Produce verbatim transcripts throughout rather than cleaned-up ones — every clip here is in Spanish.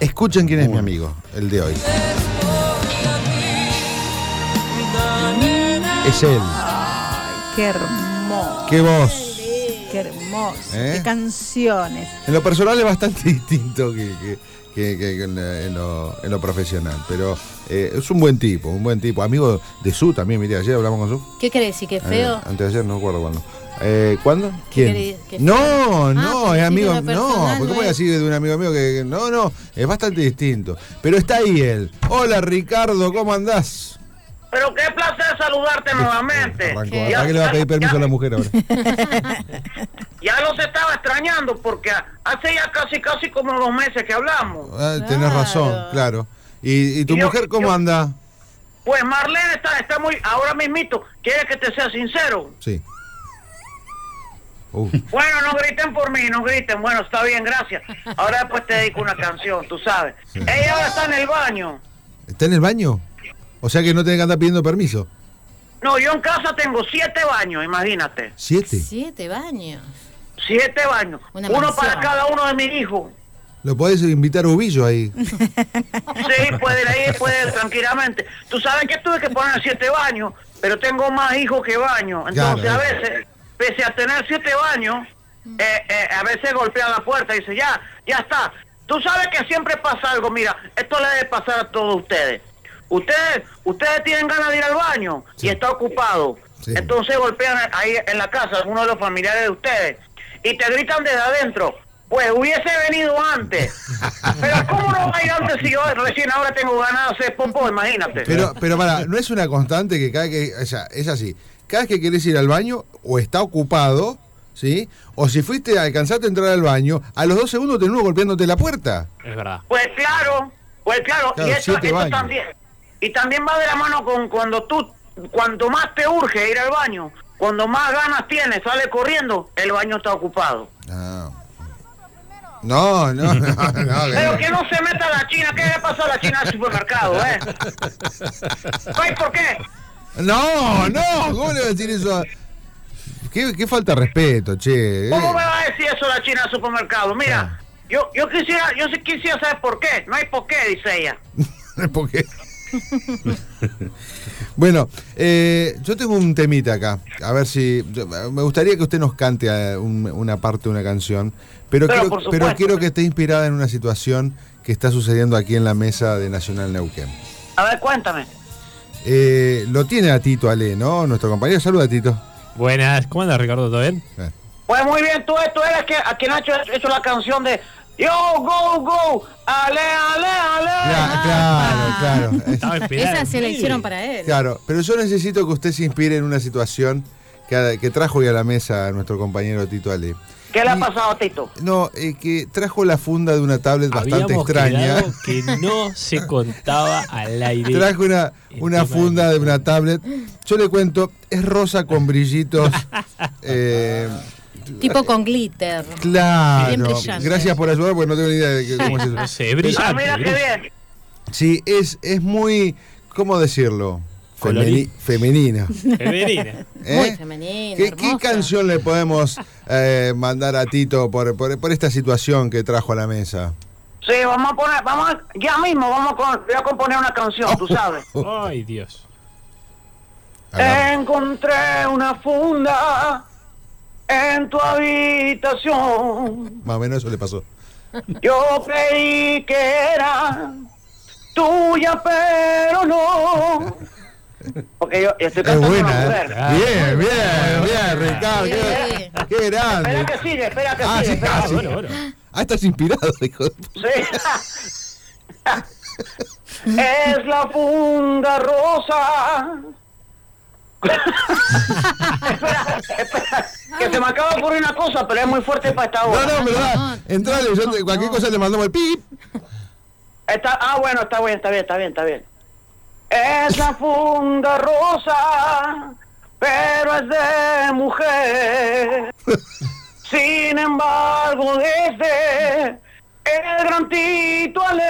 Escuchen quién es mi amigo, el de hoy. Es él. Ay, qué hermoso. Qué voz. Qué hermoso. ¿Eh? Qué canciones. En lo personal es bastante distinto que, que, que, que en, en, lo, en lo profesional, pero eh, es un buen tipo, un buen tipo. Amigo de Su también, mirá, ayer hablamos con Su. ¿Qué querés decir? ¿Que es feo? Eh, antes de ayer, no recuerdo cuándo. Eh, ¿Cuándo? ¿Quién? ¿Qué querés- No, no, Ah, es porque amigo. tiene una No, personal, porque no ¿cómo voy a es? decir de un amigo mío que. que- No, no, es bastante distinto. Pero está ahí él. Hola Ricardo, ¿cómo andás? Pero qué placer saludarte nuevamente. Arrancó. ¿Qué? ¿Para qué le va a pedir permiso ya, a la mujer ahora? ya los estaba extrañando porque hace ya casi casi como dos meses que hablamos. Ah, tenés Claro. razón, claro. ¿Y, y tu Y yo- mujer cómo yo- anda? Pues Marlene está, está muy, ahora mismito, quiere que te sea sincero. Sí. Uh, Bueno, no griten por mí, no griten. Bueno, está bien, gracias. Ahora después te dedico una canción, tú sabes. Sí. Ella ahora está en el baño. ¿Está en el baño? O sea que no tiene que andar pidiendo permiso. No, yo en casa tengo siete baños, imagínate. ¿Siete? Siete baños. Siete baños. Una Uno mansión. para cada uno de mis hijos. Lo podés invitar a Ubillo ahí. Sí, puede ir, puede ir tranquilamente. Tú sabes que tuve que poner siete baños, pero tengo más hijos que baños. Entonces, Claro. a veces, pese a tener siete baños, eh, eh, a veces golpea la puerta y dice, ya, ya está. Tú sabes que siempre pasa algo. Mira, esto le debe pasar a todos ustedes. Ustedes ustedes tienen ganas de ir al baño Sí. y está ocupado. Sí. Entonces golpean ahí en la casa algunos de los familiares de ustedes y te gritan desde adentro. Pues hubiese venido antes. Pero ¿cómo no va a ir antes si yo recién ahora tengo ganas de hacer popó? Imagínate. Pero, pero para, no es una constante que cada que, o sea, es así. Cada vez que querés ir al baño, o está ocupado, ¿sí? O si fuiste, alcanzaste a entrar al baño, a los dos segundos tenés uno golpeándote la puerta. Es verdad. Pues claro, pues claro, Claro, y esto, siete esto baños. también. Y también va de la mano con cuando tú, cuanto más te urge ir al baño, cuando más ganas tienes, sale corriendo, el baño está ocupado. Ah. No, no, no, no. Pero que no se meta la China, ¿qué le pasó a la China al supermercado, eh? ¿Sabes por qué? No, no, ¿cómo le vas a decir eso? a- ¿Qué, qué falta de respeto, che? ¿Cómo eh. me va a decir eso la China al supermercado? Mira, yo yo quisiera, yo sí quisiera saber por qué. No hay por qué, dice ella. Porque... Bueno, eh, yo tengo un temita acá. A ver si... yo- me gustaría que usted nos cante eh, un- una parte de una canción. Pero, Pero, quiero, por pero supuesto. quiero que esté inspirada en una situación que está sucediendo aquí en la mesa de Nacional Neuquén. A ver, cuéntame. Eh, lo tiene a Tito Ale, ¿no? Nuestro compañero. Saluda, Tito. Buenas, ¿cómo andas, Ricardo? ¿Todo bien? Eh. Pues muy bien, tú, tú eres que, a quien ha hecho, hecho la canción de Yo, go, go, ale, ale, ale. Cla- claro, claro. Es- Estaba esperando. Esa se la Sí. hicieron para él. Claro, pero yo necesito que usted se inspire en una situación que, que trajo hoy a la mesa nuestro compañero Tito Ale. ¿Qué le ha Y- pasado a Tito? No, eh, que trajo la funda de una tablet bastante Habíamos extraña. quedado que no se contaba al aire. Trajo una, El una tema funda de una tablet. Yo le cuento, es rosa con brillitos. eh, Tipo con glitter. Bien claro. brillante. Gracias por ayudar porque no tengo ni idea de qué- cómo es eso. No sé, brillante. Ah, mira qué brillante. bien. Sí, es, es muy, ¿cómo decirlo? Colorí- Femeni- femenina. Femenina. ¿Eh? Muy femenina, ¿Qué, qué hermosa. canción le podemos eh, mandar a Tito por, por, por esta situación que trajo a la mesa? Sí, vamos a poner, vamos a, ya mismo vamos a, con- voy a componer una canción, tú sabes. Ay, Dios. Hagamos. Encontré una funda en tu habitación. Más o menos eso le pasó. Yo creí que era tuya, pero no. Porque yo, yo estoy Es cantando buena, una ¿eh? mujer. Bien, bien, bien, Ricardo. Qué, qué grande. Espera que sigue, espera que Ah, sigue. sí, espera. ah, Ah, sí. bueno, bueno. Ah, estás inspirado, hijo de puta. Sí. Es la funda rosa. espera, espera, que se me acaba de ocurrir una cosa, pero es muy fuerte para esta No, hora. no, ¿verdad? Entrale, yo te- cualquier cosa le mandamos el pip. Está, ah, bueno, está bien, está bien, está bien, está bien. Es la funda rosa, pero es de mujer. Sin embargo, desde el gran Tito Ale.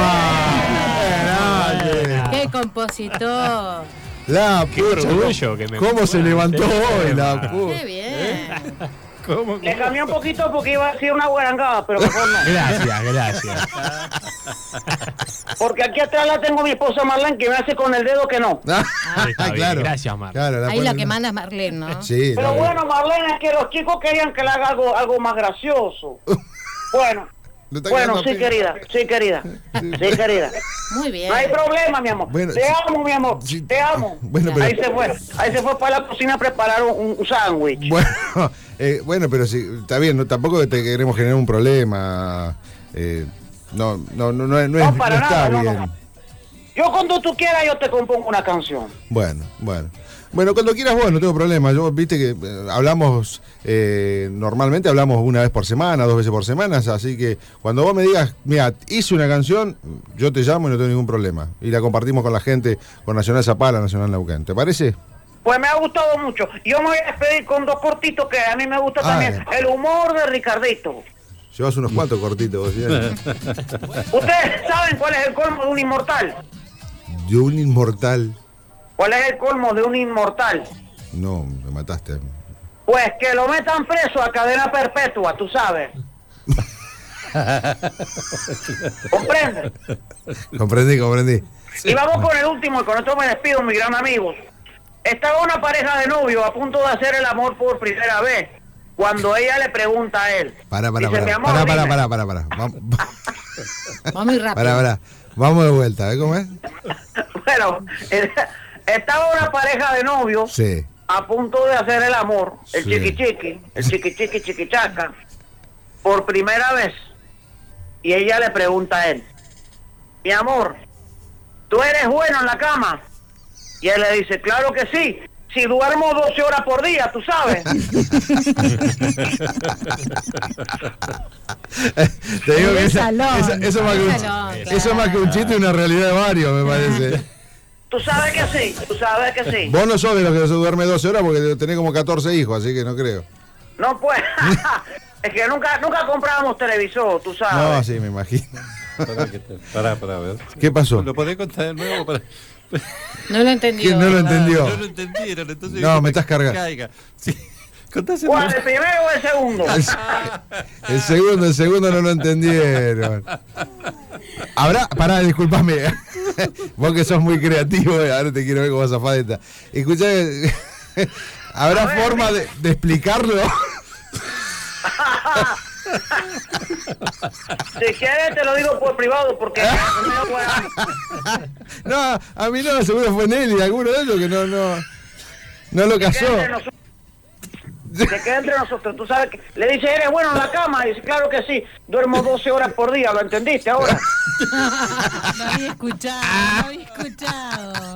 Grande. ¡Qué compositor! La Qué pucha, orgullo que me ¿Cómo se bueno, levantó sí, hoy la tema. puta? ¡Qué bien! ¿Cómo? Le cambié un poquito porque iba a decir una guarangada, pero mejor no. Gracias, gracias. Porque aquí atrás la tengo mi esposa Marlene que me hace con el dedo que no. Ahí está bien, claro. gracias, Mar. Claro, Ahí pone- la que manda es Marlene, ¿no? Sí. Pero la- bueno, Marlene, es que los chicos querían que le haga algo, algo más gracioso. Bueno, le está bueno, quedando sí, pena. querida, sí, querida, sí, querida. Muy bien. No hay problema, mi amor. Bueno, te sí. amo, mi amor. Sí. Te amo. Bueno, pero- Ahí se fue. Ahí se fue para la cocina a preparar un, un sándwich. Bueno, eh, bueno, pero sí, está bien, no, tampoco te queremos generar un problema. Eh, no, no, no, no, es- no, es- No, para no está nada, no, bien. no. Yo cuando tú quieras yo te compongo una canción. Bueno, bueno. Bueno, cuando quieras vos, no tengo problema. Yo, viste que eh, hablamos, eh, normalmente hablamos una vez por semana, dos veces por semana, así que cuando vos me digas, mira, hice una canción, yo te llamo y no tengo ningún problema. Y la compartimos con la gente, con Nacional Zapala, Nacional Neuquén. ¿Te parece? Pues me ha gustado mucho. Yo me voy a despedir con dos cortitos que a mí me gusta Ah, también. bien. El humor de Ricardito. Llevas unos cuantos cortitos vos, ¿sí? ¿Ustedes saben cuál es el colmo de un inmortal? De un inmortal. ¿Cuál es el colmo de un inmortal? No, me mataste. Pues que lo metan preso a cadena perpetua, tú sabes. ¿Comprende? Comprendí, comprendí. Y vamos con el último, y con esto me despido, mis gran amigos. Estaba una pareja de novios a punto de hacer el amor por primera vez, cuando ella le pregunta a él. Pará, pará, Dice, pará. "Mi amor, Pará, pará, dime". pará, pará, pará. Vamos, Va muy rápido. pará, pará. Vamos de vuelta, ¿ves cómo es? Bueno, eh, estaba una pareja de novios Sí. a punto de hacer el amor, el Sí. chiqui chiqui, el chiqui chiqui chiquichaca, por primera vez. Y ella le pregunta a él, mi amor, ¿tú eres bueno en la cama? Y él le dice, claro que sí, si duermo doce horas por día, tú sabes. Te digo En que el esa- salón. esa- eso, es más que un, Salón, eso es más que un claro. chiste y una realidad de varios, me parece. Tú sabes que sí, tú sabes que sí. Vos no sos de los que se duerme doce horas porque tenés como catorce hijos, así que no creo. No pues, es que nunca nunca comprábamos televisor, tú No, sabes. sí, me imagino. Pará, que te- pará, pará, a ver. ¿Qué pasó? ¿Lo podés contar de nuevo? Para... No lo entendió. ¿Quién no lo Ah, entendió? no lo entendieron, entonces... No, me estás cargando. Caiga. Sí. Contáselo. ¿Cuál, el primero o el segundo? El segundo, el segundo no lo entendieron. Habrá, pará, disculpame. Vos que sos muy creativo, eh, ahora te quiero ver como zafadeta. Escuchá, ¿habrá forma de, de explicarlo? Si quieres te lo digo por privado porque no puedo- No, a mí no, seguro fue Nelly, alguno de ellos que no, no, no lo se queda casó. entre nosotros. Se queda entre nosotros. Tú sabes que le dice, ¿eres bueno en la cama? Y dice, claro que sí. Duermo doce horas por día. ¿Lo entendiste ahora? No había escuchado, no había escuchado.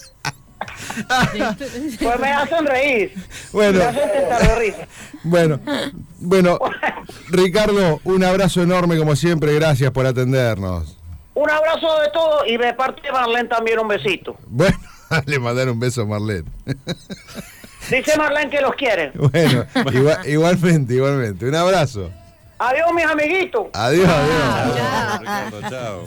Pues me hacen reír. Bueno. Me hacen tentar de risa. Bueno, bueno, Ricardo, un abrazo enorme como siempre, gracias por atendernos. Un abrazo de todos y de parte de Marlene también un besito. Bueno, le mandaron un beso a Marlene. Dice Marlene que los quiere. Bueno, igual- igualmente, igualmente. Un abrazo. Adiós, mis amiguitos. Adiós, adiós. Chao, Ricardo, chao.